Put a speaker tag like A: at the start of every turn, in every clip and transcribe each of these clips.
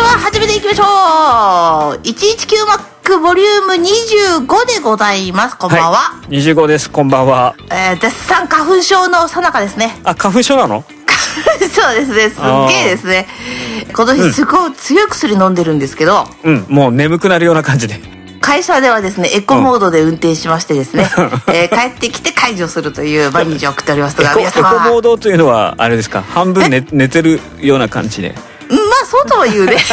A: は始めていきましょう。119Mac ボリューム25でございます。こんばんは、
B: はい、25です。こんばんは。
A: 絶賛花粉症の最中ですね。
B: あ、花粉症なの？
A: そうですね、すっげえですね。今年すごい強い薬飲んでるんですけど、
B: もう眠くなるような感じで、
A: 会社ではですねエコモードで運転しましてですね、帰ってきて解除するという毎日を送っておりますが、皆様
B: エコモードというのはあれですか、半分寝てるような感じで。
A: まあそうとは言うね。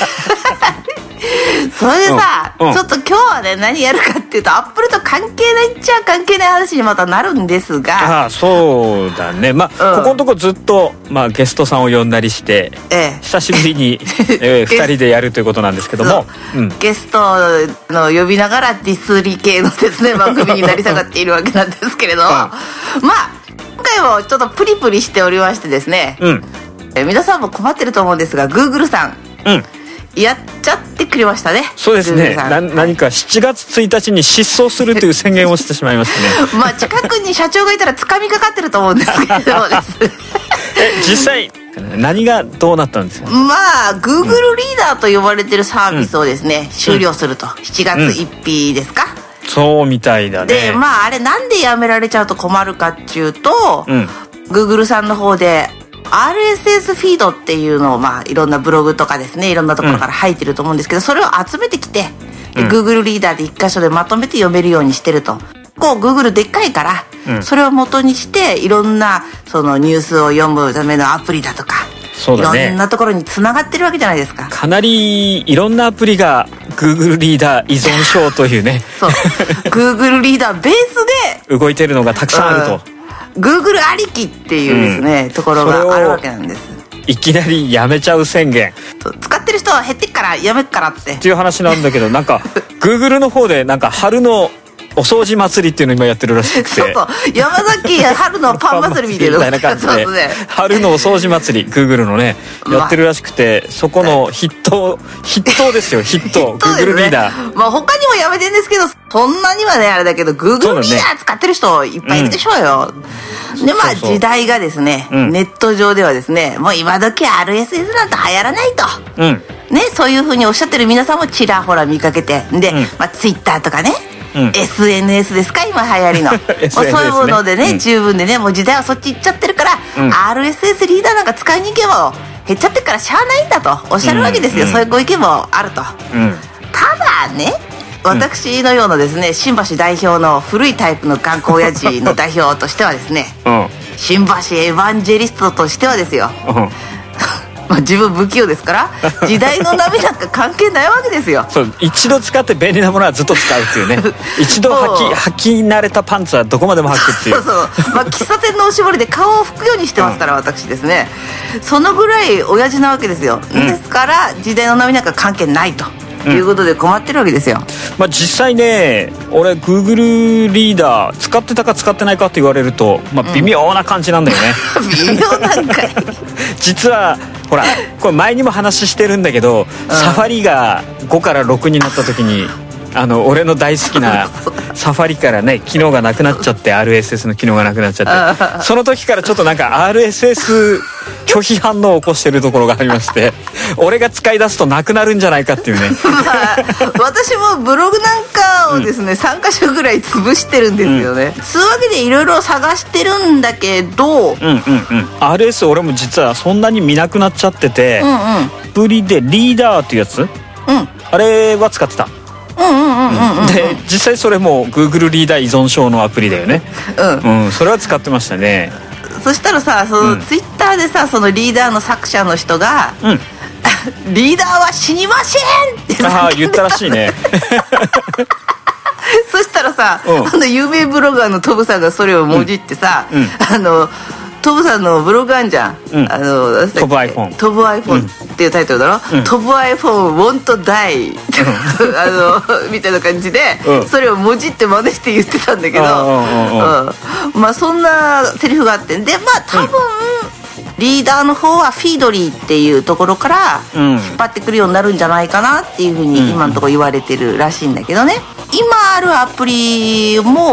A: それでさ、ちょっと今日はね何やるかっていうと、アップルと関係ないっちゃ関係ない話にまたなるんですが、
B: そうだね。ここのとこずっと、ゲストさんを呼んだりして、久しぶりに、2人でやるということなんですけども、
A: ゲストの呼びながらディスり系のですね番組になり下がっているわけなんですけれど、今回もちょっとプリプリしておりましてですね、皆さんも困ってると思うんですが、 Google さん、やっちゃってくれましたね。
B: そうですね。何か7月1日に失踪するという宣言をしてしまいましたね。
A: 近くに社長がいたら掴みかかってると思うんですけれどもです
B: 実際何がどうなったんですか？
A: Google リーダーと呼ばれてるサービスをですね、終了すると。7月1日ですか？
B: そうみたいだね。
A: であれなんでやめられちゃうと困るかっていうと、Google さんの方でRSS フィードっていうのをいろんなブログとかですね、いろんなところから入ってると思うんですけど、それを集めてきて、Google リーダーで一箇所でまとめて読めるようにしてると。Google でっかいから、それを元にしていろんなそのニュースを読むためのアプリだとか、いろんなところにつながってるわけじゃないですか。
B: かなりいろんなアプリが Google リーダー依存症というね
A: そう Google リーダーベースで
B: 動いてるのがたくさんあると、
A: Google ありきっていうですね、ところがあるわけなんです。
B: いきなりやめちゃう宣言。
A: 使ってる人は減ってっからやめっからって
B: いう話なんだけど、Google の方で春のお掃除祭りっていうのを今やってるらしくて、
A: そう山崎春のパン祭りみたいな
B: 感じで、春のお掃除祭り Google のねやってるらしくて、そこの筆頭ですよ。筆頭Google リーダー。
A: 他にもやめてんですけど、そんなにはねあれだけど、 Google リーダー使ってる人いっぱいいるでしょうよ。で時代がですね、ネット上ではですね、もう今時 RSS なんて流行らないと、ね、そういう風におっしゃってる皆さんもちらほら見かけて、で、Twitter とかね、SNS ですか今流行りのそういうものでね、十分でね、もう時代はそっち行っちゃってるから、RSS リーダーなんか使いに行けば減っちゃってるからしゃあないんだとおっしゃるわけですよ。そういうご意見もあると。ただね、私のようなですね、新橋代表の古いタイプの頑固親父の代表としてはですね、新橋エヴァンジェリストとしてはですよ、自分不器用ですから時代の波なんか関係ないわけですよ。
B: そう、一度使って便利なものはずっと使うっていうね一度履き慣れたパンツはどこまでも履くっていう。
A: 喫茶店のおしぼりで顔を拭くようにしてますから、私ですね、そのぐらい親父なわけですよ。ですから時代の波なんか関係ないということで困ってるわけですよ。
B: 実際ね、俺 Google リーダー使ってたか使ってないかって言われると、微妙な感じなんだよね
A: 微妙なんかい
B: 実はほら、これ前にも話してるんだけど、サファリが5から6になった時に俺の大好きなサファリからね機能がなくなっちゃって、 RSS の機能がなくなっちゃって、その時からちょっとRSS 拒否反応を起こしてるところがありまして、俺が使い出すとなくなるんじゃないかっていうね
A: 私もブログなんかをですね、3箇所ぐらい潰してるんですよね。そういうわけでいろいろ探してるんだけど、
B: RSS 俺も実はそんなに見なくなっちゃってて、アプリでリーダーっていうやつ、あれは使ってた。で実際それも Google リーダー依存症のアプリだよね。それは使ってましたね。
A: そしたらさ、そのツイッターでさ、そのリーダーの作者の人が、リーダーは死にませんって
B: 言ったらしいね
A: そしたらさ、有名ブロガーのトブさんがそれをもじってさ、トブさんのブログあんじゃん、
B: 飛ぶ iPhone
A: 飛ぶ iPhone っていうタイトルだろ、飛ぶ iPhone want die みたいな感じで、それをもじって真似して言ってたんだけど、そんなセリフがあって、で多分、リーダーの方はフィードリーっていうところから引っ張ってくるようになるんじゃないかなっていうふうに今のところ言われてるらしいんだけどね。今あるアプリも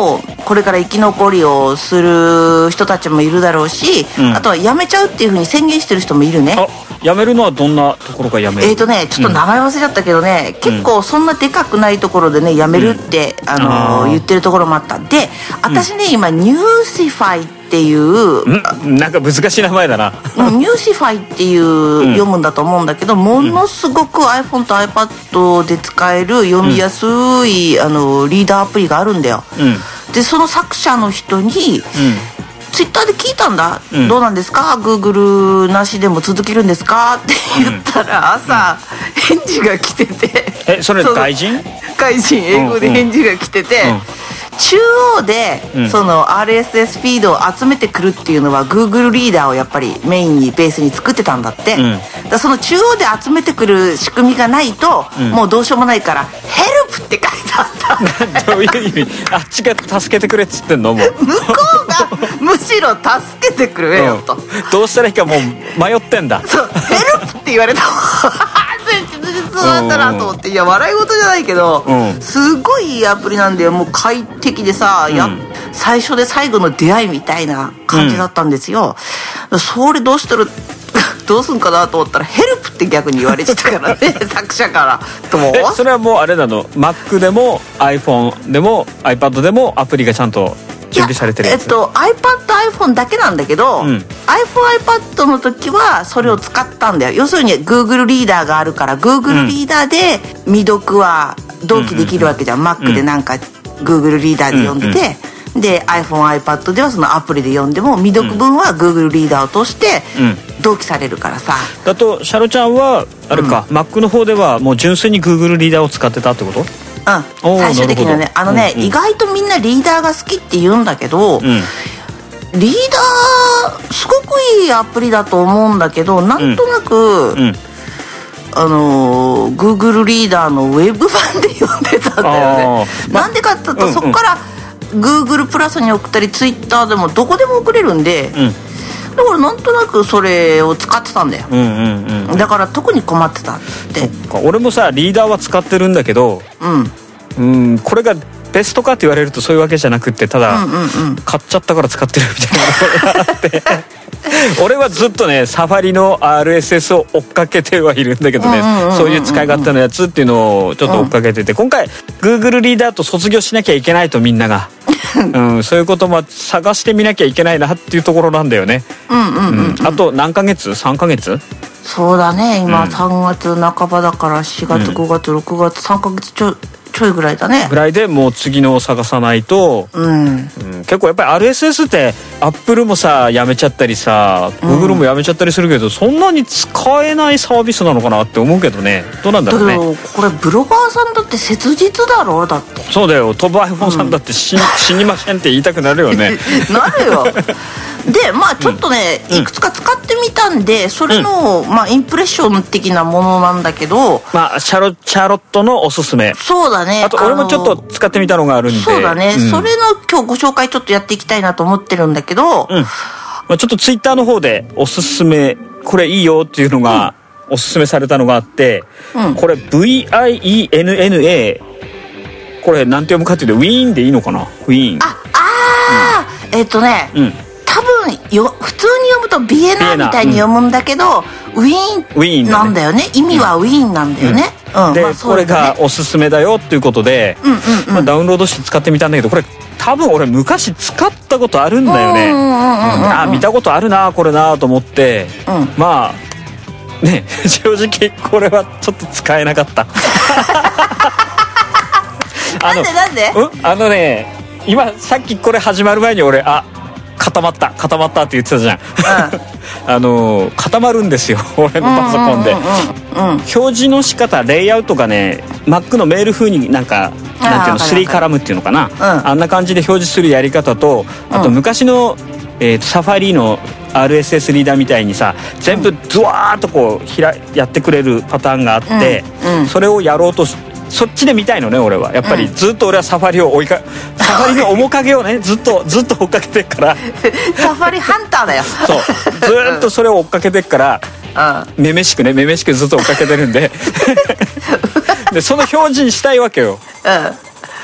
A: これから生き残りをする人たちもいるだろうし、あとは辞めちゃうっていうふうに宣言してる人もいるね。
B: 辞めるのはどんなところが辞める？
A: ちょっと名前忘れちゃったけどね、結構そんなでかくないところでね辞めるって、言ってるところもあった。で私ね、今ニューシファイっていう
B: なんか難しい名前だな。
A: ニューシファイっていう読むんだと思うんだけど、ものすごく iPhone と iPad で使える読みやすい、リーダーアプリがあるんだよ。でその作者の人に、ツイッターで聞いたんだ、どうなんですか Google なしでも続けるんですかって言ったら、朝返事が来てて、
B: それ外人
A: 英語で返事が来てて、中央でその RSS フィードを集めてくるっていうのは Google リーダーをやっぱりメインにベースに作ってたんだって、だその中央で集めてくる仕組みがないと、もうどうしようもないから「ヘルプ」って書いてあった。
B: どういう意味？あっちが助けてくれっつってんの？もう
A: 向こうがむしろ助けてくれよと、
B: どうしたらいいかもう迷ってんだ。
A: そう「ヘルプ」って言われたそうだったなと思って、いや笑い事じゃないけど、すごいいいアプリなんだよ。もう快適でさ、最初で最後の出会いみたいな感じだったんですよ。それどうしたらどうすんかなと思ったらヘルプって逆に言われてたからね作者からと。
B: それはもうあれなの？ Mac でも iPhone でも iPad でもアプリがちゃんと準備されてるやつ？
A: iPad、iPhone だけなんだけど、iPhone、iPad の時はそれを使ったんだよ。要するに Google リーダーがあるから Google リーダーで未読は同期できるわけじゃん。Mac でなんか Google リーダーで読んでて、で iPhone、iPad ではそのアプリで読んでも未読分は Google リーダーを通して同期されるからさ。
B: だとシャロちゃんはあれか、Mac の方ではもう純粋に Google リーダーを使ってたってこと？
A: 最終的にはね、意外とみんなリーダーが好きって言うんだけど、リーダーすごくいいアプリだと思うんだけど、なんとなく、Google リーダーのウェブ版で読んでたんだよね。なんでかっていうと、そこから Google プラスに送ったり Twitter でもどこでも送れるんで、だからなんとなくそれを使ってたんだよ。だから特に困ってたって。
B: 俺もさリーダーは使ってるんだけど、これがベストかって言われるとそういうわけじゃなくって、ただ、買っちゃったから使ってるみたいなところがあって俺はずっとねサファリの RSS を追っかけてはいるんだけどね、そういう使い勝手のやつっていうのをちょっと追っかけてて、今回 Google リーダーと卒業しなきゃいけないとみんながそういうことも探してみなきゃいけないなっていうところなんだよね。あと何ヶ月？3ヶ月？
A: そうだね、今3月半ばだから4月5月6月3ヶ月ちょいぐらいだね。
B: ぐらいでもう次のを探さないと、結構やっぱり RSS ってアップルもさやめちゃったりさ、Google もやめちゃったりするけど、そんなに使えないサービスなのかなって思うけどね。どうなんだろうね。だけど
A: これブロガーさんだって切実だろ。だって
B: そうだよ、飛ぶ iPhone さんだって死にませんって言いたくなるよね
A: なるよでまあちょっとね、いくつか使ってみたんで、それの、インプレッション的なものなんだけど、
B: シャロットのおすすめ。そうだね。あと俺もちょっと使ってみたのがあるんで。
A: そうだね、それの今日ご紹介ちょっとやっていきたいなと思ってるんだけど、
B: ちょっとツイッターの方でおすすめこれいいよっていうのが、おすすめされたのがあって、これ VIENNA、これなんて読むかっていうとウィーンでいいのかな。ウィーン。
A: 多分普通に読むとビエナみたいに読むんだけど、ウィーンなんだよね。意味はウィーンなんだよね。
B: でこれがおすすめだよっていうことでダウンロードして使ってみたんだけど、これ多分俺昔使ったことあるんだよね。見たことあるなこれなと思って、まあね正直これはちょっと使えなかった
A: なんで
B: 今さっきこれ始まる前に俺固まったって言ってたじゃん固まるんですよ俺のパソコンで。表示の仕方レイアウトがね Mac のメール風になんていうの3カラムっていうのかな、あんな感じで表示するやり方と、あと昔のサファリの RSS リーダーみたいにさ全部ズワーッとこうやってくれるパターンがあって、それをやろうとそっちで見たいのね俺は。やっぱりずっと俺はサファリの面影をねずっと追っかけてっから
A: サファリハンターだよ
B: そうずっとそれを追っかけてっからめめしくずっと追っかけてるんででその表示にしたいわけよ。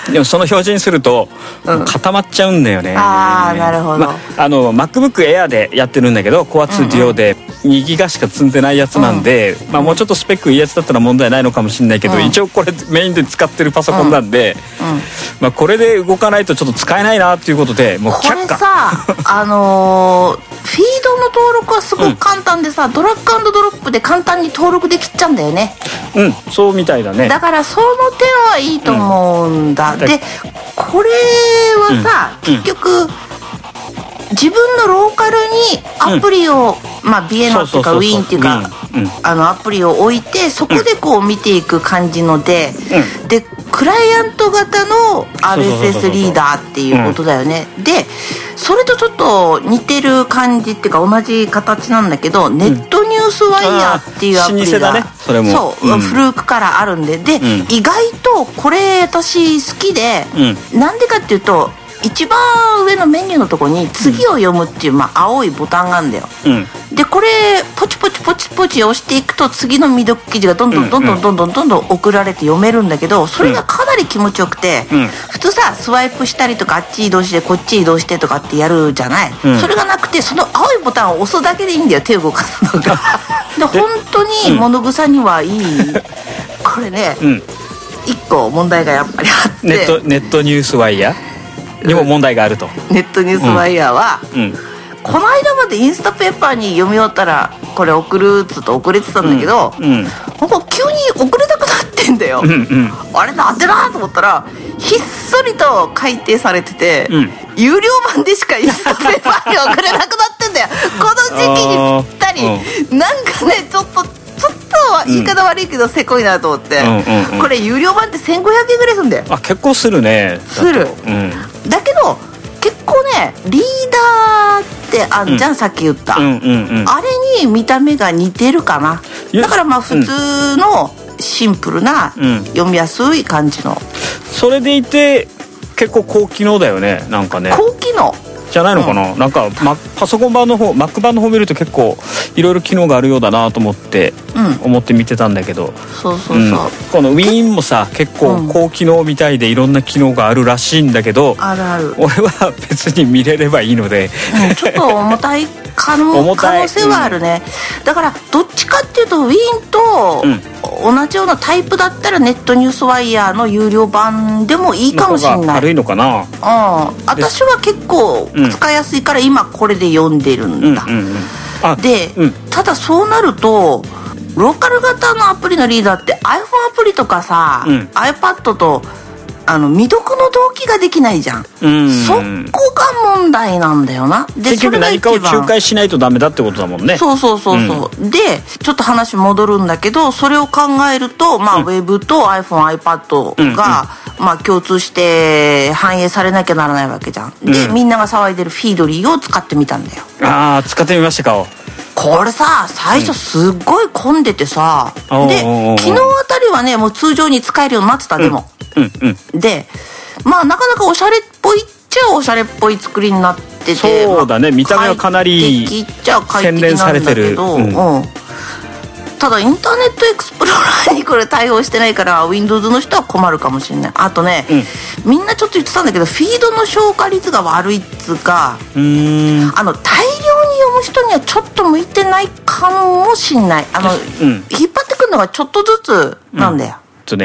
B: でもその表示にすると固まっちゃうんだよね。
A: ああなるほど。
B: MacBook Air でやってるんだけど Core 2 Duo で2ギガしか積んでないやつなんで、もうちょっとスペックいいやつだったら問題ないのかもしれないけど、一応これメインで使ってるパソコンなんで、これで動かないとちょっと使えないなっていうことでもう却下。これ
A: さフィードの登録はすごく簡単でさ、ドラッグ&ドロップで簡単に登録できちゃうんだよね。
B: そうみたいだね。
A: だからその点はいいと思うんだ。でこれはさ、結局自分のローカルにアプリを、ビエノっていうかウィーンっていうかアプリを置いて、そこでこう見ていく感じので、でクライアント型の RSS リーダーっていうことだよね。でそれとちょっと似てる感じっていうか同じ形なんだけど、ネットニュースワイヤーっていうアプリが、
B: それも
A: そう、古くからあるんで、意外とこれ私好きで、なんでかっていうと一番上のメニューのとこに次を読むっていう青いボタンがあるんだよ。でこれポチポチポチポチ押していくと次の未読記事がどんどん送られて読めるんだけど、それがかなり気持ちよくて、普通さスワイプしたりとかあっち移動してこっち移動してとかってやるじゃない。それがなくてその青いボタンを押すだけでいいんだよ、手を動かすのが。で本当に物草にはいい。これね、一個問題がやっぱりあって、
B: ネットニュースワイヤーにも問題があると。
A: ネットニュースワイヤーは、この間までインスタペーパーに読み終わったらこれ送るっつって送れてたんだけど、ここ急に送れなくなってんだよ。あれなんでなと思ったらひっそりと改定されてて、有料版でしかインスタペーパーに送れなくなってんだよ。この時期にぴったり。なんかねちょっと言い方悪いけどせこいなと思って、これ有料版って1500円ぐらいするんだよ。
B: 結構するね。
A: する、だけど結構ねリーダーってあんじゃん、さっき言った、あれに見た目が似てるかな。だから普通のシンプルな、読みやすい感じの。
B: それでいて結構高機能だよね。なんかね
A: 高機能
B: じゃないのかな。なんか、パソコン版の方 Mac 版の方見ると結構いろいろ機能があるようだなと思って見てたんだけど、
A: そう
B: この Win もさ結構高機能みたいでいろんな機能があるらしいんだけど、
A: ある
B: 俺は別に見れればいいので、
A: ちょっと重たい可能性はあるね。だからどっちかっていうと Win と同じようなタイプだったらネットニュースワイヤーの有料版でもいいかもしれない。
B: 軽いのかな。
A: 私は結構使いやすいから今これで読んでるんだ。で、ただそうなるとローカル型のアプリのリーダーって iPhone アプリとかさ、iPad と未読の同期ができないじゃん。そこが問題なんだよな。で
B: 結局何かを仲介しないとダメだってことだもんね。
A: そう、でちょっと話戻るんだけど、それを考えるとウェブと iPhone、iPad が、共通して反映されなきゃならないわけじゃん。で、みんなが騒いでるフィードリーを使ってみたんだよ。
B: 使ってみましたか。
A: これさ最初すっごい混んでてさ、で昨日あたりはねもう通常に使えるようになってた。でもでなかなかおしゃれっぽいっちゃおしゃれっぽい作りになってて、
B: そうだね、見た目はかなり洗練されてる。
A: ただインターネットエクスプローラーにこれ対応してないから Windows の人は困るかもしれない。あとね、みんなちょっと言ってたんだけどフィードの消化率が悪いっつうか、大量に読む人にはちょっと向いてないかもしんない。引っ張ってくるのがちょっとずつなんだよ。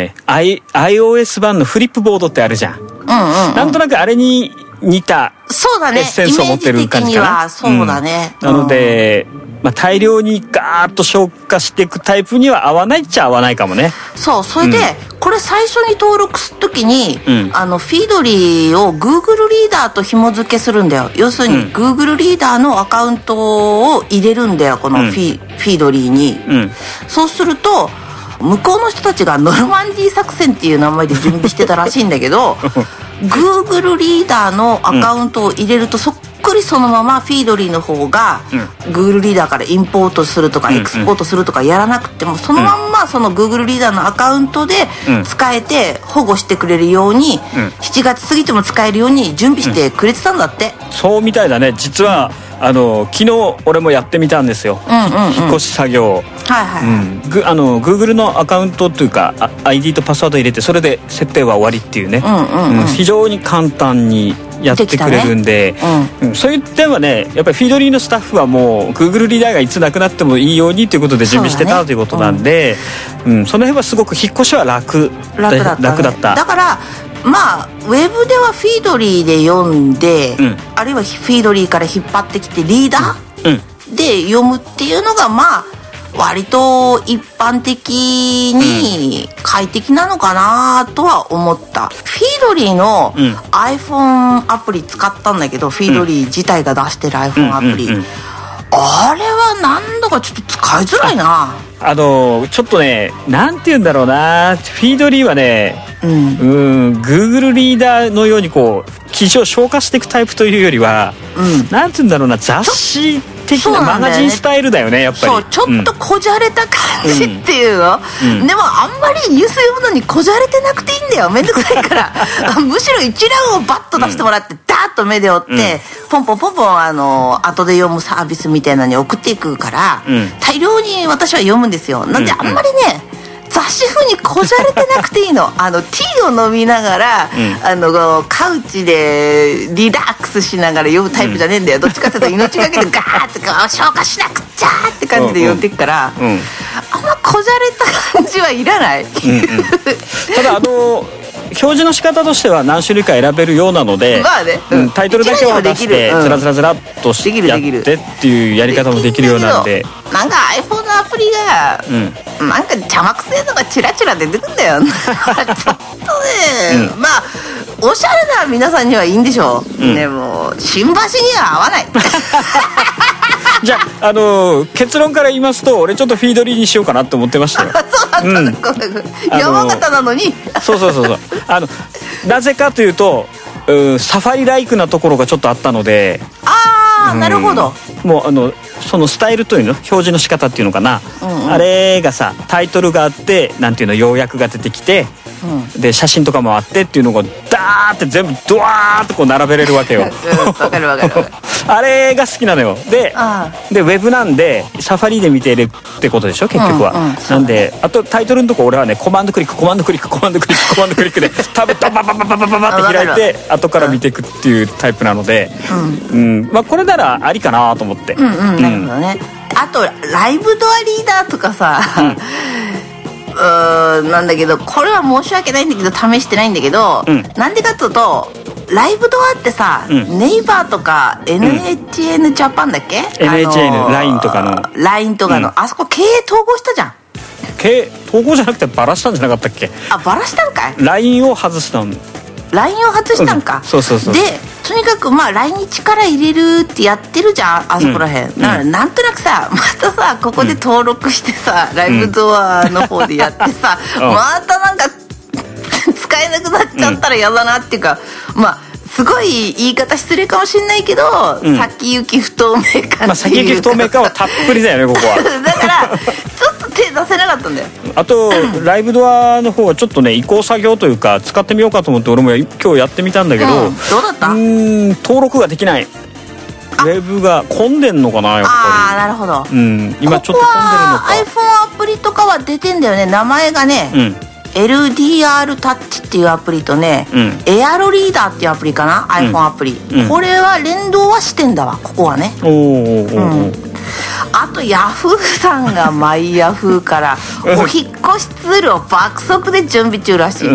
B: iOS 版のフリップボードってあるじゃん。なんとなくあれに似たエッセンスを持ってる感じかな。イメージ的にはそうだね。なので大量にガーッと消化していくタイプには合わないっちゃ合わないかもね。
A: そう、それで、これ最初に登録するときに、フィードリーを Google リーダーと紐付けするんだよ。要するに Google リーダーのアカウントを入れるんだよ、このフィードリーに。そうすると向こうの人たちがノルマンディー作戦っていう名前で準備してたらしいんだけどGoogle リーダーのアカウントを入れるとそっくりそのままフィードリーの方が Google リーダーからインポートするとかエクスポートするとかやらなくてもそのまんまその Google リーダーのアカウントで使えて保護してくれるように7月過ぎても使えるように準備してくれてたんだって。
B: そうみたいだね。実は昨日俺もやってみたんですよ、引っ越し作業。Google のアカウントというかID とパスワード入れてそれで設定は終わりっていうね、非常に簡単にやってくれるんで、そういう点はねやっぱりフィードリーのスタッフはもう Google リーダーがいつなくなってもいいようにということで準備してたということなんで、その辺はすごく引っ越しは楽だった。
A: だからまあウェブではフィードリーで読んで、あるいはフィードリーから引っ張ってきてリーダーで読むっていうのがまあ割と一般的に快適なのかなとは思った。フィードリーの iPhone アプリ使ったんだけど、フィードリー自体が出してる iPhone アプリ、あれはなんだかちょっと使いづらいな。
B: ちょっとねなんて言うんだろうな、フィードリーはねGoogle リーダーのようにこう記事を消化していくタイプというよりは、なんて言うんだろうな、雑誌的なマガジンスタイルだよね、やっぱり。そう、ちょっとこじゃれた感じっていうの、でもあんまりニュース読むのにこじゃれてなくていいんだよ、めんどくさいからむしろ一覧をバッと出してもらって、ダーッと目で追って、ポンポンポンポン後で読むサービスみたいなのに送っていくから、大量に私は読むんですよ。なんであんまりね、雑誌風にこじゃれてなくていいの。ティーを飲みながら、カウチでリラックスしながら読むタイプじゃねえんだよ。どっちかっていうと命がけでガーッて消化しなくっちゃーって感じで読んでいくから、あんまこじゃれた感じはいらない。ただ表示の仕方としては何種類か選べるようなので、
A: まあね、
B: タイトルだけを出してずらずらずらっとやってっていうやり方もできるようなんで、
A: なんか iPhone のアプリが、なんか邪魔くせえのがチラチラ出てくんだよちょっとね、まあおしゃれな皆さんにはいいんでしょう、でも新橋には合わない
B: じゃあ、結論から言いますと俺ちょっとフィードリーにしようかなって思ってましたよ
A: そうなんだ、山形なのに
B: そうなぜかというとサファリライクなところがちょっとあったので、
A: なるほど。
B: もうそのスタイルというの表示の仕方っていうのかな、あれがさタイトルがあってなんていうの要約が出てきて、で写真とかもあってっていうのがダーって全部ドワーってこう並べれるわけよ
A: わかる
B: あれが好きなのよ。でウェブなんでサファリで見ているってことでしょ結局は、なんであとタイトルのとこ俺はねコマンドクリックでタブババババババババって開いて後から見ていくっていうタイプなので、まあこれならありかなと思って。
A: なるほどね。あとライブドアリーダーとかさ、なんだけどこれは申し訳ないんだけど試してないんだけど、なんでかっていうとライブドアってさ、ネイバーとか NHN ジャパンだっけ、
B: NHN LINE とかの
A: LINE とかの、あそこ経営統合したじゃん。
B: 経営統合じゃなくてバラしたんじゃなかったっけ。
A: バラしたんかい。
B: LINE を外したん。
A: LINE を外したんか、
B: そう
A: でとにかくまあ LINE に力入れるってやってるじゃんあそこらへん、だからなんとなくさまたさここで登録してさ、ライブドアの方でやってさ、またなんか使えなくなっちゃったら嫌だなっていうか、まあすごい言い方失礼かもしれないけど、先行き不透明感っていうか、
B: 先行き不透明感はたっぷりだよねここは
A: だからちょっと手出せなかったんだよ。
B: あとライブドアの方はちょっとね移行作業というか使ってみようかと思って俺も今日やってみたんだけど、
A: どうだった？
B: 登録ができない。ウェブが混んでんのかなやっぱり。
A: なるほど、
B: 今ちょっと混んでるのか。
A: ここは iPhone アプリとかは出てんだよね。名前がね、LDR タッチっていうアプリとね、エアロリーダーっていうアプリかな、iPhone アプリ、これは連動はしてんだわここはね。あとヤフーさんがマイヤフーからお引っ越しツールを爆速で準備中らしいと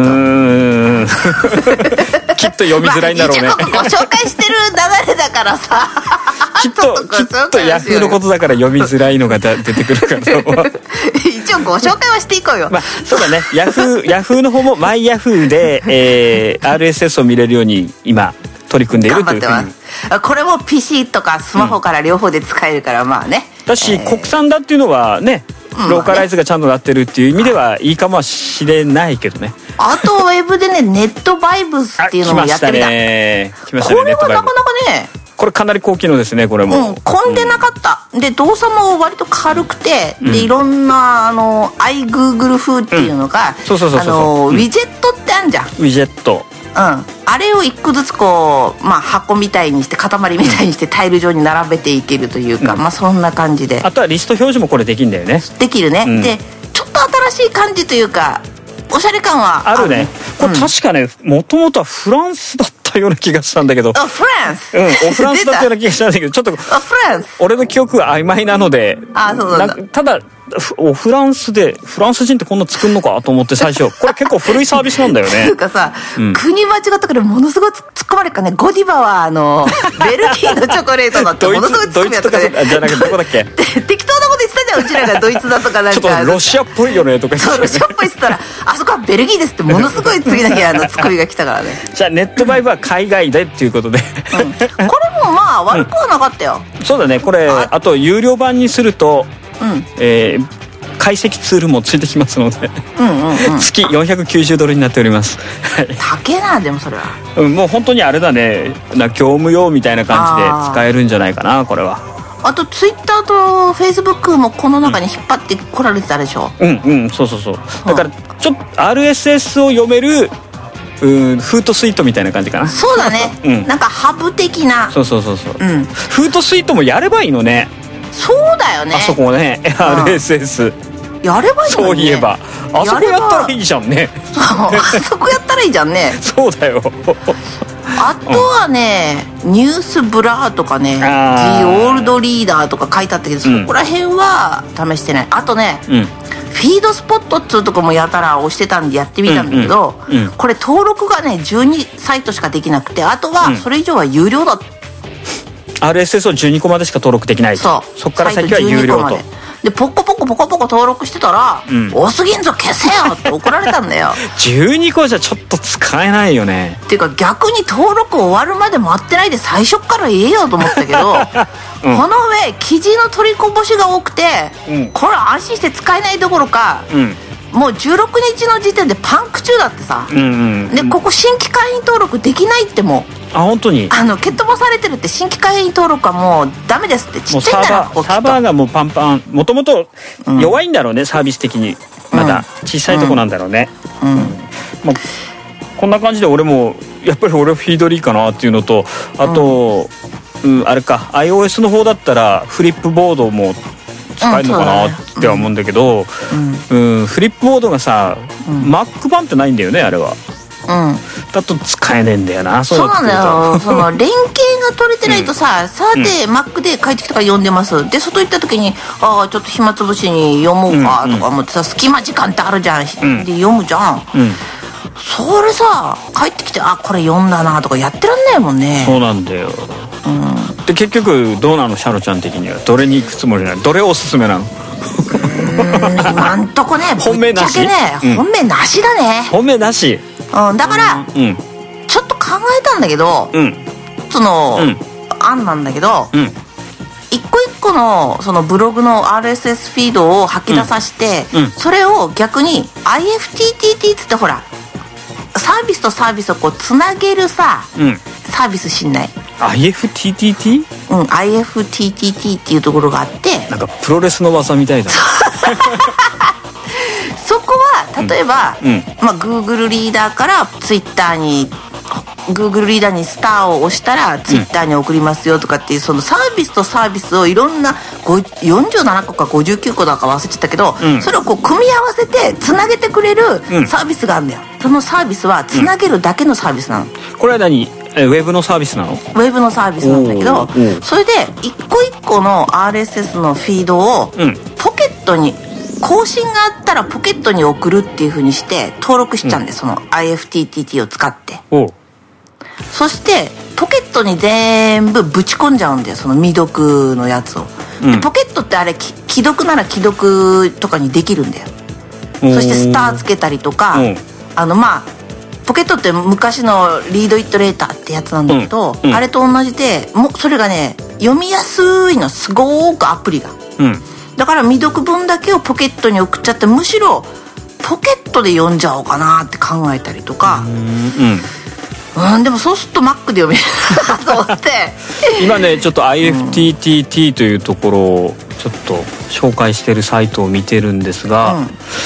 B: きっと読みづらいんだろうね、
A: 一応ご紹介してる流れだからさ
B: きっとヤフーのことだから読みづらいのが出てくるから
A: 一応ご紹介はしていこうよ。
B: そうだね、ヤフーの方もマイヤフーで、RSS を見れるように今取り組んでいるというふうに。頑張ってます。
A: これも PC とかスマホから両方で使えるからまあね、
B: だし、国産だっていうのはね、ローカライズがちゃんとなってるっていう意味ではいいかもしれないけどね。あ
A: とウェブでねネットバイブスっていうのもやってみた。
B: 来ましたね。
A: これはなかなかね、
B: これかなり高機能ですねこれも。
A: 混んでなかった、で動作も割と軽くて、でいろんなiGoogle 風っていうのが、ウィジェットってあるじゃん。
B: ウィジェット
A: あれを一個ずつこう、箱みたいにして塊みたいにしてタイル状に並べていけるというか、そんな感じで。
B: あとはリスト表示もこれできるんだよね。
A: できるね、でちょっと新しい感じというかおしゃれ感は
B: あるね。これ確かね、もともとはフランスだったような気がしたんだけど。
A: フランス
B: フランスだったような気がしたんだけど、ちょっと
A: フランス
B: 俺の記憶は曖昧なので。
A: そうなんだ。
B: ただフランス人ってこんな作るのかと思って最初。これ結構古いサービスなんだよね。
A: っていうかさ、国間違ったからものすごい突っ込まれるからね。ゴディバはベルギーのチョコレートだってものすごい突っ込みやったからね。
B: じゃなくてどこだっけ
A: 適当なこと言ってたじゃん、うちらがドイツだとかなんか。
B: ちょっとロシアっぽいよねとか言って
A: そう、ロシアっぽいって言ったら、あそこはベルギーですってものすごい次の日ツッコミが来たからね。
B: じゃあネットバイブは海外でっていうことで、
A: これも悪くはなかったよ。
B: そうだね。これあと有料版にすると、解析ツールもついてきますので、月$490になっております。
A: 高えな。でもそれは、
B: もう本当にあれだね、業務用みたいな感じで使えるんじゃないかな、これは。
A: あとツイッターとフェイスブックもこの中に引っ張ってこられてたでしょ。
B: そうだからちょっと RSS を読めるフートスイートみたいな感じかな。
A: そうだね、なんかハブ的な。
B: そう、フートスイートもやればいいのね。
A: そうだよね。
B: あそこね、RSS
A: やればいいのにね。
B: そういえばあそこやったらいいじゃんね。
A: あそこやったらいいじゃんね。
B: そうだよ。
A: あとはね、ニュースブラーとかね、ジオールドリーダーとか書いてあったけど、そこら辺は試してない。あとね、フィードスポットっつうとこもやたら押してたんでやってみたんだけど、これ登録がね12サイトしかできなくて、あとはそれ以上は有料だ。
B: RSS を12個までしか登録できない。そっから先は有料と。
A: でポコポコ登録してたら、多すぎんぞ消せよって怒られたんだよ。
B: 12個じゃちょっと使えないよね。
A: っていうか逆に登録終わるまで待ってないで最初から言えよと思ったけど、この上記事の取りこぼしが多くて、これ安心して使えないどころか、もう16日の時点でパンク中だってさ、でここ新規会員登録できないってもう。
B: 本当に
A: 蹴っ飛ばされてるって。新規会員登録はもうダメですって。ちっちゃいんだよ、
B: サーバーがもうパンパン。もともと弱いんだろうね、サービス的に。まだ小さいとこなんだろうね。こんな感じで俺もやっぱり俺フィードリーかなっていうのと、あと、あれか iOS の方だったらフリップボードも使えるのかなっては思うんだけど、フリップボードがさ、Mac 版ってないんだよね、あれは。だと使えねえんだよな。
A: そうなんだよ。その連携が取れてないとさ、さて Mac で帰ってきたから読んでますで、外行った時にちょっと暇つぶしに読もうかとか思ってさ、隙間時間ってあるじゃん、で読むじゃん。それさ帰ってきてこれ読んだなとかやってらんないもんね。
B: そうなんだよ。で結局どうなの、シャロちゃん的にはどれに行くつもりなの？どれおすすめなの？
A: 今んとこね、
B: 本命なし。
A: ぶっちゃけね、本命なしだね。
B: 本命なし。
A: だから、ちょっと考えたんだけど、その、案なんだけど、一個一個のそのブログの RSS フィードを吐き出させて、それを逆に IFTTT っつってほらサービスとサービスをこうつなげるさ、サービスしんない？
B: IFTTT？
A: IFTTT っていうところがあって、
B: なんかプロレスの技みたいだ。
A: そこは例えば、Google リーダーからツイッターに Google リーダーにスターを押したらツイッターに送りますよとかっていう、そのサービスとサービスをいろんな47個か59個だか忘れちゃったけど、それをこう組み合わせてつなげてくれるサービスがあるんだよ。そのサービスはつなげるだけのサービスなの。
B: これは何？ウェブのサービスなの？ウ
A: ェブのサービスなんだけど、それで一個一個の RSS のフィードをポケットに、更新があったらポケットに送るっていう風にして登録しちゃうんで、その IFTTT を使って。そしてポケットに全部ぶち込んじゃうんだよ、その未読のやつを。でポケットってあれ既読なら既読とかにできるんだよ。そしてスターつけたりとか、ポケットって昔のリードイットレーターってやつなんだけど、あれと同じでもうそれがね読みやすいの、すごーくアプリが、だから未読分だけをポケットに送っちゃって、むしろポケットで読んじゃおうかなって考えたりとか。でもそうすると Mac で読めるなと思って
B: 今ねちょっと IFTTT というところをちょっと紹介してるサイトを見てるんですが、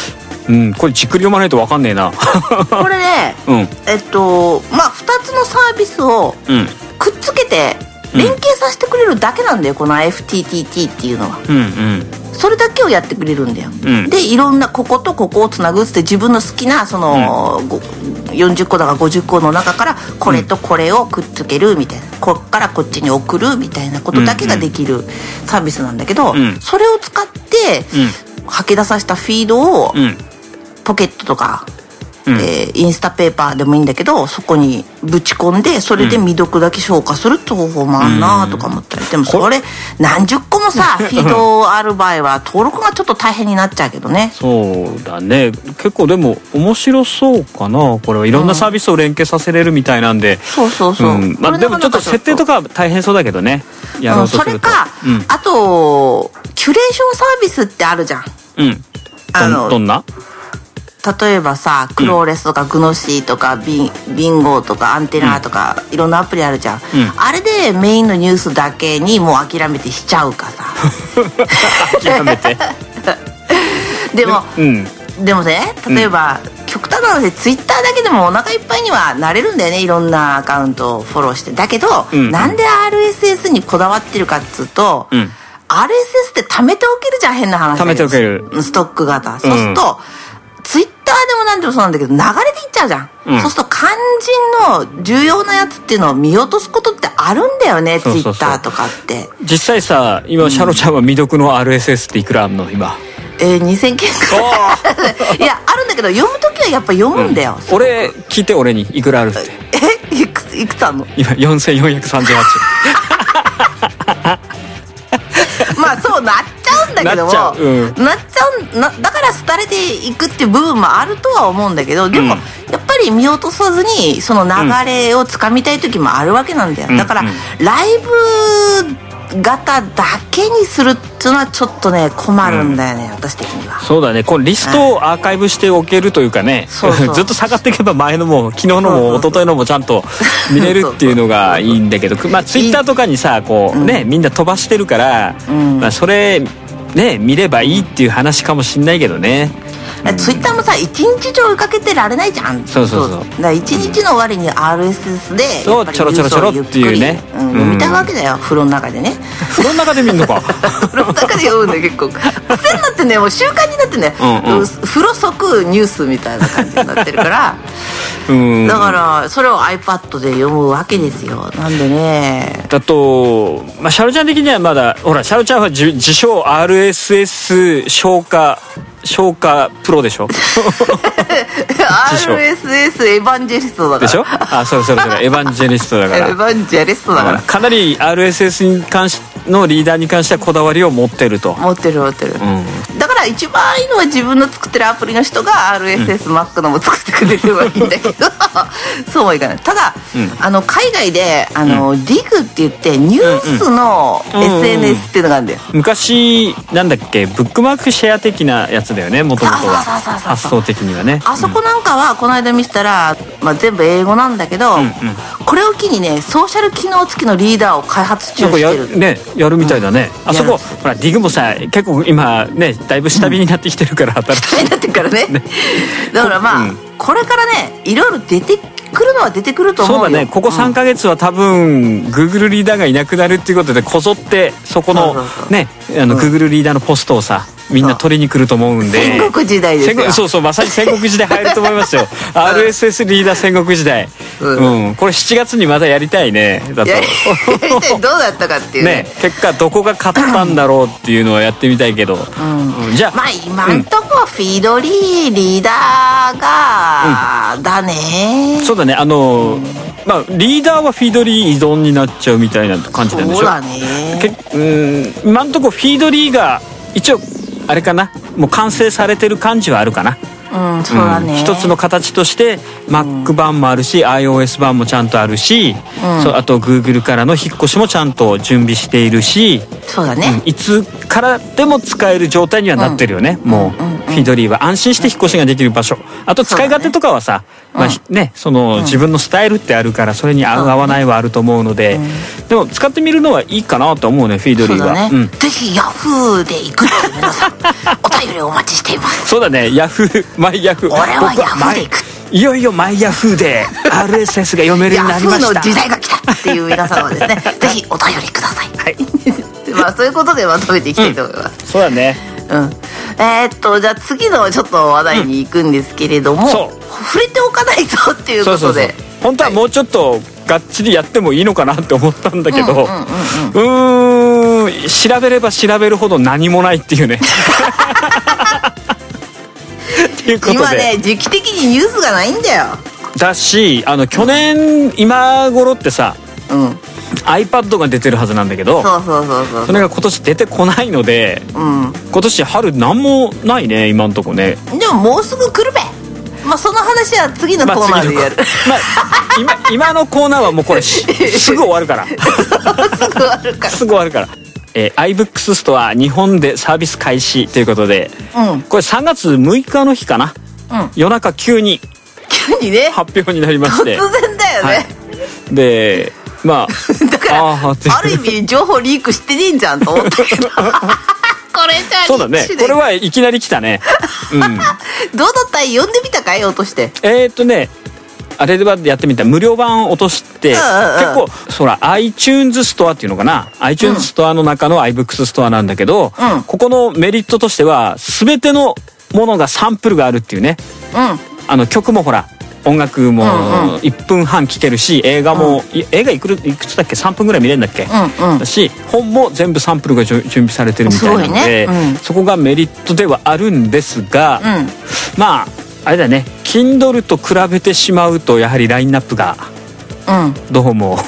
B: これじっくり読まないと分かんねえな。
A: これね、2つのサービスをくっつけて連携させてくれるだけなんだよ、この IFTTT っていうのは。それだけをやってくれるんだよ。でいろんなこことここをつなぐって自分の好きなその、40個だか50個の中からこれとこれをくっつけるみたいな、こっからこっちに送るみたいなことだけができるサービスなんだけど、それを使って吐き出させたフィードをポケットとか、インスタペーパーでもいいんだけど、そこにぶち込んでそれで未読だけ消化するって方法もあんなとか思ったり、でもそれ何十個もさフィードある場合は登録がちょっと大変になっちゃうけどね。
B: そうだね、結構でも面白そうかな、これはいろんなサービスを連携させれるみたいなんで、
A: そうそうそう、
B: でもちょっと設定とか大変そうだけどね、やろうとすると。
A: それか、あとキュレーションサービスってあるじゃん。
B: どんな？
A: 例えばさ、クローレスとかグノシーとかビンゴとかアンテナとか、いろんなアプリあるじゃん、あれでメインのニュースだけにもう諦めてしちゃうかさ。
B: 諦めて
A: でもね、例えば、極端なのでツイッターだけでもお腹いっぱいにはなれるんだよね、いろんなアカウントをフォローして。だけど、なんで RSS にこだわってるかっつうと、RSS って貯めておけるじゃん、変な話。
B: 貯めておける
A: ストック型。そうするとツイッターでもなんでもそうなんだけど流れていっちゃうじゃん、そうすると肝心の重要なやつっていうのを見落とすことってあるんだよね、ツイッターとかって。
B: 実際さ、今シャロちゃんは未読の RSS っていくらあんの今
A: ？2000件くらい。いや、あるんだけど読むときはやっぱ読むんだよ、
B: 俺聞いて、俺にいくらあるって。
A: いくつあんの？今
B: 4438。
A: まあそうなっちゃうんだけども、だから廃れていくっていう部分もあるとは思うんだけど、でも、やっぱり見落とさずにその流れをつかみたい時もあるわけなんだよ。だからライブ型だけにするっていうのはちょっとね困るんだよね、私的には。
B: そうだね、このリストをアーカイブしておけるというかね、ずっと下がっていけば前のも昨日のも一昨日のもちゃんと見れるっていうのがいいんだけど、まあツイッターとかにさこうね、みんな飛ばしてるから、まあそれね見ればいいっていう話かもしんないけどね。
A: ツイッターもさ一日中追いかけてられないじゃん。
B: そうだ
A: から一日の終わりに RSS で
B: そうちょろちょろっていうね、
A: 見たわけだよ、風呂の中でね。
B: 風呂の中で見んのか。
A: 風呂の中で読むんだよ、結構癖になってね、もう習慣になってね、風呂即ニュースみたいな感じになってるからだからそれを iPad で読むわけですよ。なんでね、
B: だと、まあ、シャロちゃん的にはまだほら、シャロちゃんは自称 RSS 消化プロでしょ。
A: RSS エヴァンジェリストだから
B: でしょ。あ、それエヴァンジェリストだから。
A: エヴァンジェリストだから、
B: かなり RSS に関しのリーダーに関してはこだわりを持ってると。
A: 持ってる、だから一番いいのは自分の作ってるアプリの人が RSS、Mac のも作ってくれればいいんだけどそうはいかない。ただ、海外でDIG って言ってニュースの SNS っていうのがあるんだよ。
B: 昔なんだっけ、ブックマークシェア的なやつだよね、もともとは。発想的にはね。
A: あそこなんかはこの間見せたら、全部英語なんだけど、これを機にねソーシャル機能付きのリーダーを開発中してる。
B: やるみたいだね。あそこほらディグもさ、結構今ねだいぶ下火になってきてるから、
A: 下火になってるからね。だからまあ、これからねいろいろ出てくるのは出てくると思うよ。
B: そうだね、ここ3ヶ月は多分 Google リーダーがいなくなるっていうことで、こぞってそこのねGoogle リーダーのポストをさみんな取りに来ると思うんで、
A: 戦国時代ですよ。
B: そうまさに戦国時代入ると思いますよ。RSS リーダー戦国時代、これ7月にまたやりたいね。だとやり
A: たい、どうだったかっていうね、
B: 結果どこが勝ったんだろうっていうのはやってみたいけど、じゃあ
A: まあ今んとこフィードリーダーがだね。
B: そうだね、まあリーダーはフィードリー依存になっちゃうみたいな感じなんでしょ。
A: そうだね。
B: 今んとこフィードリーが一応あれかな、もう完成されてる感じはあるかな。
A: そうだね。
B: 一つの形として Mac 版もあるし、iOS 版もちゃんとあるし、あと Google からの引っ越しもちゃんと準備しているし、
A: そうだね、
B: いつからでも使える状態にはなってるよね、もう。 フィードリーは安心して引っ越しができる場所。あと使い勝手とかはさ、まあね、その自分のスタイルってあるからそれに合う合わないはあると思うので、でも使ってみるのはいいかなと思うね、フィードリーは。
A: ぜひヤフーで行くっていう皆さんお便りお待ちしています。
B: そうだね、ヤフー、マイヤフー。
A: 俺はヤフーで行く。
B: いよいよマイヤフーで RSS が読めるようになりました。
A: ヤフーの時代が来たっていう皆さんはですねぜひお便りください。はいまあそういうことでまとめていきたいと思います。
B: そうだね。
A: じゃあ次のちょっと話題に行くんですけれども、触れておかないとっていうことで、
B: 本当はもうちょっとがっちりやってもいいのかなって思ったんだけど、調べれば調べるほど何もないっていうねっていうことで、
A: 今ね時期的にニュースがないんだよ。
B: だし去年今頃ってさ、iPad が出てるはずなんだけど、それが今年出てこないので、今年春なんもないね今んとこね。
A: でももうすぐ来るべ。まあその話は次のコーナーでやる。
B: 今のコーナーはもうこれすぐ終わるからすぐ終わるからiBooks ストア日本でサービス開始ということで、これ3月6日の日かな、夜中急に
A: ね
B: 発表になりまして、
A: 突然だよね、
B: でまあ
A: だからある意味情報リークしてねえんじゃんと思ったけどこれじゃ
B: そうだね、これはいきなり来たね。
A: どうだった？読んでみたかい？落として
B: あれではやってみた無料版落として、結構そら iTunes ストアっていうのかな、 iTunes ストアの中の iBooks ストアなんだけど、ここのメリットとしては全てのものがサンプルがあるっていうね。曲もほら音楽も1分半聴けるし、映画も、映画いくつだっけ、3分ぐらい見れるんだっけ、だし本も全部サンプルが準備されてるみたいなので、そこがメリットではあるんですが、まああれだね、Kindle と比べてしまうとやはりラインナップがどうも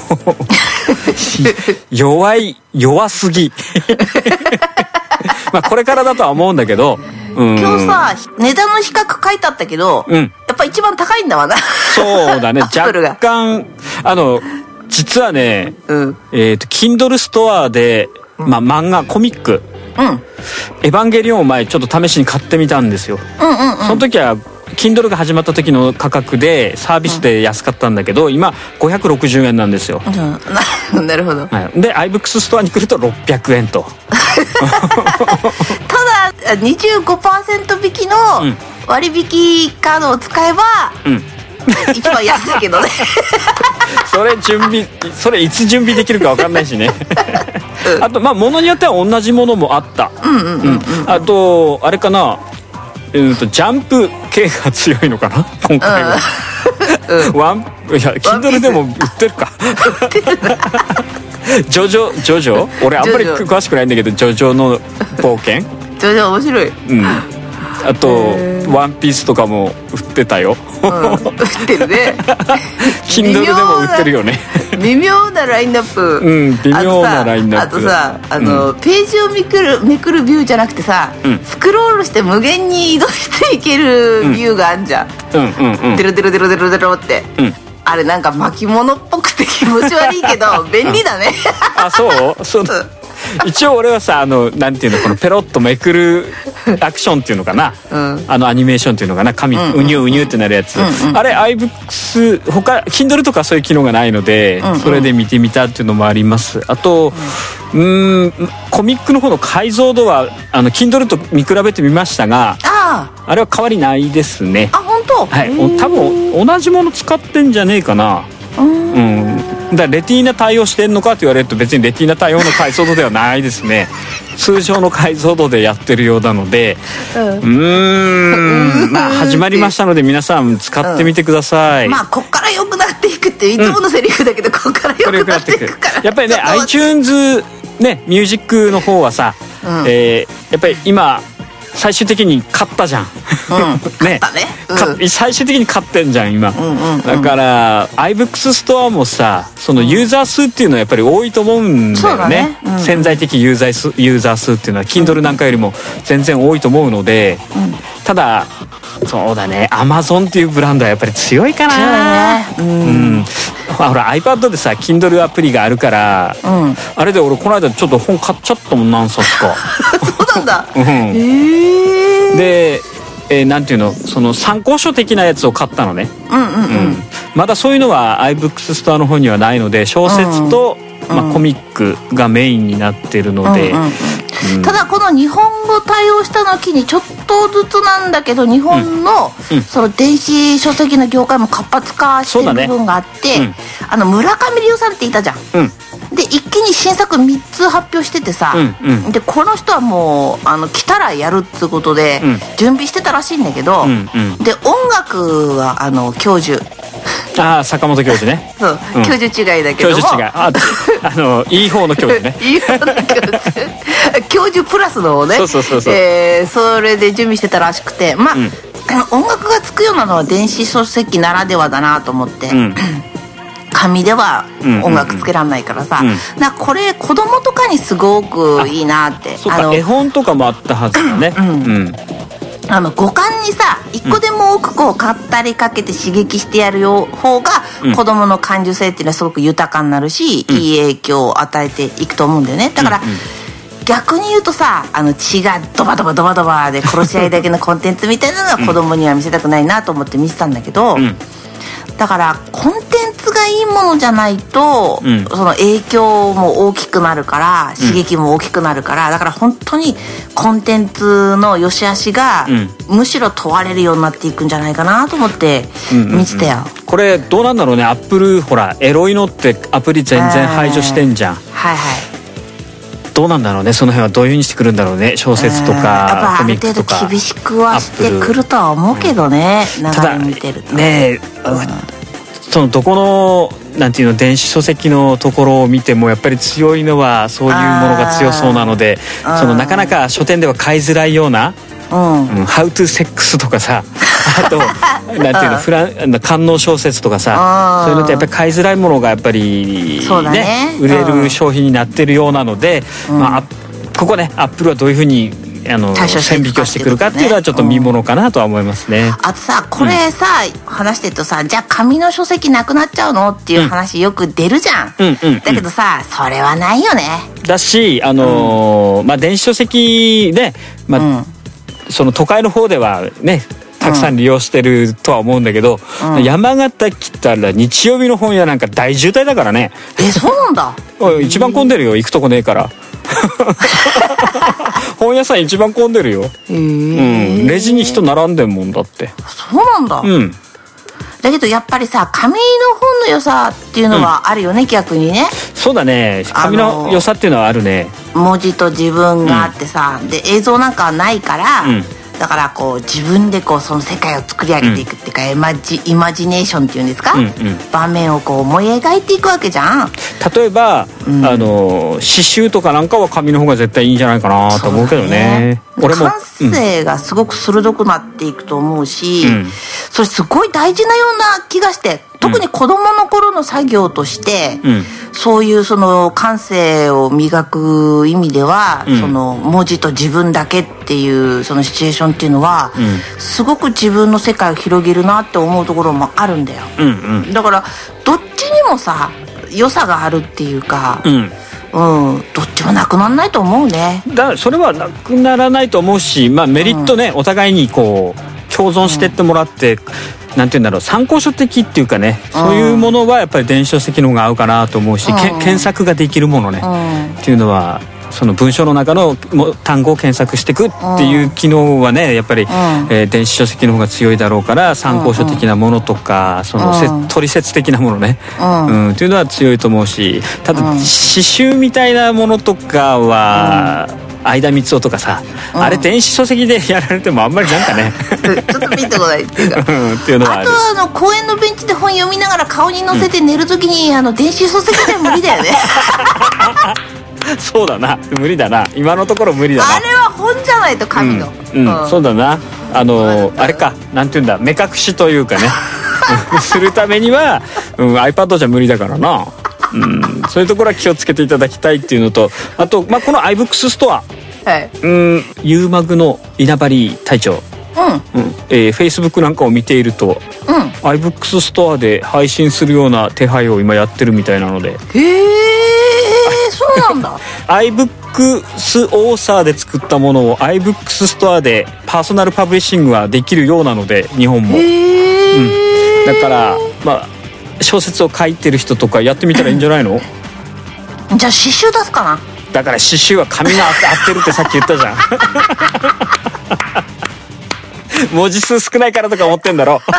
B: 弱すぎまあこれからだとは思うんだけど、
A: 今日さ値段の比較書いてあったけど、やっぱ一番高いんだわな。
B: そうだね若干実はね、Kindle ストアで、漫画コミック、エヴァンゲリオンを前ちょっと試しに買ってみたんですよ。その時はKindle が始まった時の価格でサービスで安かったんだけど、今560円なんですよ。
A: なるほど。
B: で iBooks ストアに来ると600円と
A: ただ 25% 引きの割引カードを使えば、一番安いけどねそれいつ準備できるか分かんないしねあと物によっては同じものもあった。あとあれかな、ジャンプ系が強いのかな今回は。いや Kindle でも売ってるかジョジョ俺あんまり詳しくないんだけど、ジョジョの冒険ジョジョ面白い。
B: あとワンピースとかも売ってたよ。
A: 売ってるね
B: Kindle でも売ってるよね
A: 微妙なラインナップ。
B: 微妙なラインナップ。
A: あとさページをめくるビューじゃなくてさ、スクロールして無限に移動していけるビューがあんじゃん。デロデロデロデロデロって、あれなんか巻物っぽくて気持ち悪いけど便利だね
B: そう一応俺はさなんていうの、このペロッとめくるアクションっていうのかな、アニメーションっていうのかな、紙うにゅうにゅうってなるやつ、あれ iBooks Kindle とかそういう機能がないので、それで見てみたっていうのもあります。あとコミックの方の解像度はKindle と見比べてみましたが、あれは変わりないですね。
A: 本当？
B: はい、多分同じもの使ってんじゃねえかな。だからレティーナ対応してんのかって言われると別にレティーナ対応の解像度ではないですね通常の解像度でやってるようなので、始まりましたので皆さん使ってみてください。
A: こっから良くなっていくっていつものセリフだけど、こっから良くなっていくから
B: やっぱりね iTunes ねミュージックの方はさ、やっぱり今最終的に勝ったじゃんね、最終的に勝ってんじゃん今、だから iBooks ストアもさ、そのユーザー数っていうのはやっぱり多いと思うんだよね。潜在的ユーザー数っていうのは Kindle なんかよりも全然多いと思うので、ただそうだね Amazon っていうブランドはやっぱり強いかな。ほら iPad でさ Kindle アプリがあるから、あれで俺この間ちょっと本買っちゃったもん、何冊か
A: そうなんだ。
B: で、なんていうの、その参考書的なやつを買ったのね。まだそういうのは iBooks ストアの方にはないので、小説と、コミックがメインになってるので、
A: ただこの日本語対応したのを機にちょっとずつなんだけど、日本のその電子書籍の業界も活発化してる部分があって、村上龍さんっていたじゃん。で一気に新作3つ発表しててさ、でこの人はもう来たらやるっつうことで準備してたらしいんだけど、で音楽は教授、
B: 坂本教授ね。
A: そう、教授違いだけども、
B: 教授違い、いい方の教授ね。
A: いい方の教授教授プラスのをね、それで準備してたらしくて、音楽がつくようなのは電子書籍ならではだなと思って、紙では音楽つけらんないからさ、これ子供とかにすごくいいなって。
B: そうか、絵本とかもあったはずだね。
A: 五感にさ一個でも多くこう語りかけて刺激してやる方が子供の感受性っていうのはすごく豊かになるし、いい影響を与えていくと思うんだよね。だから、逆に言うとさ、血がドバドバドバドバで殺し合いだけのコンテンツみたいなのは子供には見せたくないなと思って見てたんだけど、だからコンテンツがいいものじゃないと、その影響も大きくなるから、刺激も大きくなるから、だから本当にコンテンツの良し悪しが、むしろ問われるようになっていくんじゃないかなと思って見てたよ。
B: これどうなんだろうね。アップルほらエロいのってアプリ全然排除してんじゃん。どうなんだろうね。その辺はどういう風にしてくるんだろうね。小説とかコミックとか。
A: ある程度厳しくはしてくるとは思うけどね、流れ見てるとね。
B: そのどこのなんていうの、電子書籍のところを見てもやっぱり強いのはそういうものが強そうなので、そのなかなか書店では買いづらいような、How to Sex とかさ、あとなんていうの、官能小説とかさ、そういうのってやっぱり買いづらいものがやっぱりね、売れる商品になってるようなので、ここね、アップルはどういうふうに線引きをしてくるかっていうのはちょっと見ものかなとは思いますね。
A: あとさ、これさ、話してるとさ、じゃあ紙の書籍なくなっちゃうのっていう話よく出るじゃん。だけどさ、それはないよね。だし、
B: 電子書籍で、その都会の方ではね、たくさん利用してるとは思うんだけど、山形来たら日曜日の本屋なんか大渋滞だからね。
A: そうなんだ。
B: 一番混んでるよ、行くとこねえから本屋さん一番混んでるよ。レジに人並んでんもんだって。
A: そうなんだ。だけどやっぱりさ、紙の本の良さっていうのはあるよね、逆にね。
B: そうだね、紙の良さっていうのはあるね。
A: 文字と自分があってさ、で映像なんかはないから、だからこう自分でこうその世界を作り上げていくっていうか、イマジネーションっていうんですか、場面をこう思い描いていくわけじゃん。
B: 例えば、刺繍とかなんかは紙の方が絶対いいんじゃないかなと思うけどね。俺も
A: 感性がすごく鋭くなっていくと思うし、それすごい大事なような気がして、特に子供の頃の作業として、そういうその感性を磨く意味では、その文字と自分だけっていうそのシチュエーションっていうのは、すごく自分の世界を広げるなって思うところもあるんだよ。だからどっちにもさ、良さがあるっていうか、どっちもなくならないと思うね。
B: それはなくならないと思うし、メリットね、お互いにこう共存してってもらって、なんていうんだろう、参考書的っていうかね、そういうものはやっぱり電子書籍の方が合うかなと思うし、検索ができるものね、っていうのはその文章の中の単語を検索していくっていう機能はね、やっぱり、電子書籍の方が強いだろうから、参考書的なものとか、その取説的なものね、っていうのは強いと思うし、ただ刺繍みたいなものとかは、相田光雄とかさ、あれ電子書籍でやられてもあんまりなんかね
A: ちょっとピンとこないっていうか
B: っていうのはある。
A: あと公園のベンチで本読みながら顔に乗せて寝るときに、電子書籍で無理だよね
B: そうだな、無理だな、今のところ無理だな。
A: あれは本じゃないと紙の、
B: そうだな、あれか、なんていうんだ、目隠しというかねするためには、iPad じゃ無理だからな。そういうところは気をつけていただきたいっていうのと、あと、この iBooks ストア、ユーマグの稲張隊長、Facebook なんかを見ていると、iBooks ストアで配信するような手配を今やってるみたいなので。
A: そうなんだ
B: iBooks クスオーサーで作ったものを iBooks ストアでパーソナルパブリッシングはできるようなので、日本も、だから小説を書いてる人とかやってみたらいいんじゃないの？
A: じゃあ詩集出すかな。
B: だから詩集は紙が合ってるってさっき言ったじゃん文字数少ないからとか思ってんだろ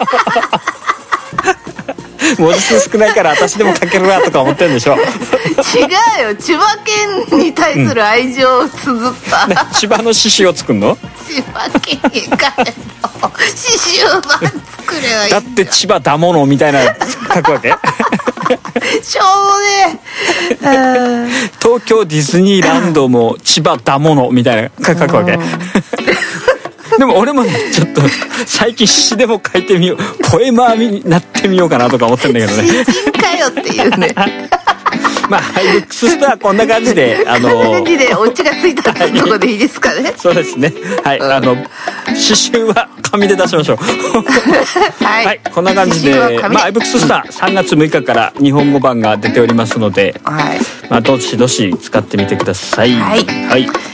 B: 文字数少ないから私でも書けるわとか思ってんでしょ。違
A: うよ、千葉県に対する愛情を綴った、
B: 千葉の詩集を作るの？
A: 千葉県に帰るの詩集版作ればいい。
B: だって千葉だものみたいな書くわけ
A: しょうもねえ
B: 東京ディズニーランドも千葉だものみたいな書くわけでも俺もね、ちょっと最近詩でも書いてみよう、ポエマーになってみようかなとか思ってんだけどね。
A: 新人かよっていうね
B: まあハイブックスストアこんな感じで
A: こんな感じでオチがついたってとこでいいですかね。
B: そうですね、はい、詩集は紙で出しましょうはい、はい、こんな感じでハイブックスストア3月6日から日本語版が出ておりますので、はい、どしどし使ってみてください。
A: はい、
B: はい。